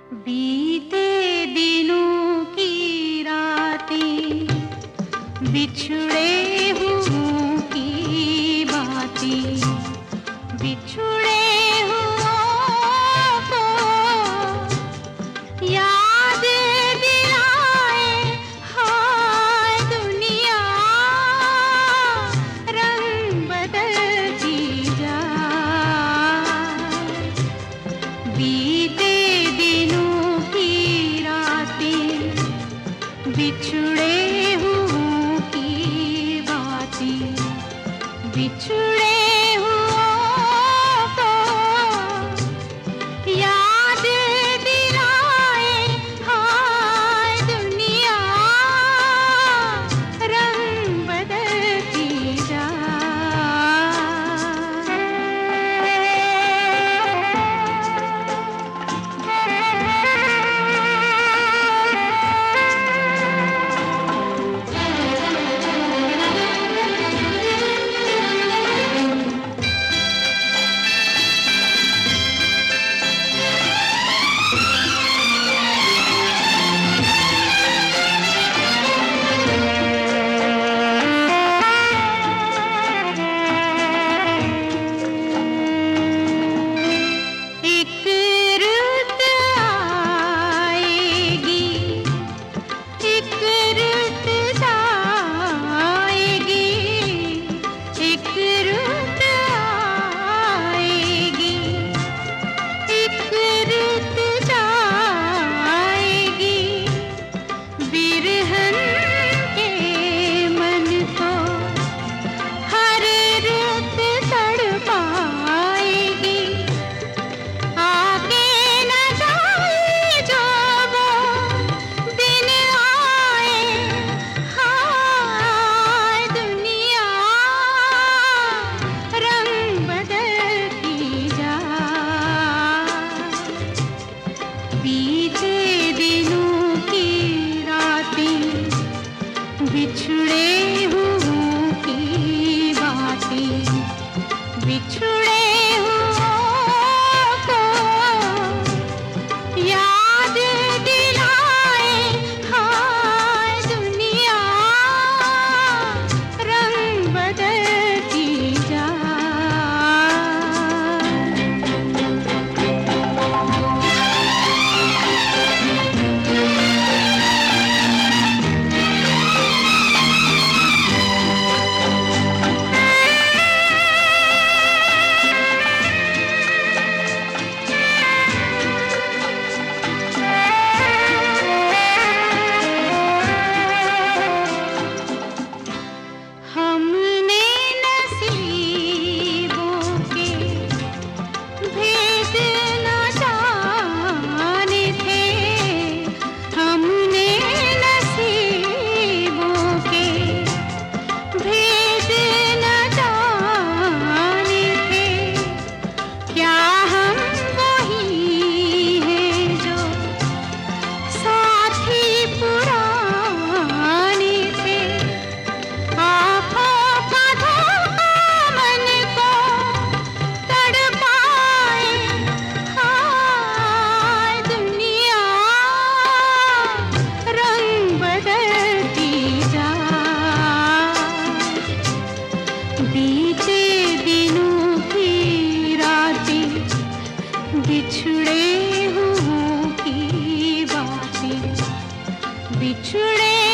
बीते दिनों की रातें, बिछड़े हुओं की बातें, बिछड़े हुओं को याद दिलाए। हाय दुनिया रंग बदलती जाए। बीते दिनों की रातें, बिछड़े हुओं की बातें, बिछड़े हुओं को याद दिलाए। हाय दुनिया रंग बदलती जाए। बीते दिनों की रातें, बिछड़े हुओं की बातें, बिछड़े हुओं को याद दिलाए। हाय दुनिया रंग बदलती जाए। हमने नसीबों के भेद न जाने थे। हमने नसीबों के भेद न जाने थे। क्या हम वही हैं जो साथी पुराने थे? आँखों का धोखा मन को तड़पाए। हाय दुनिया रंग बदलती जाए। बीते दिनों की रातें, बिछड़े हुओं की बातें, बिछड़े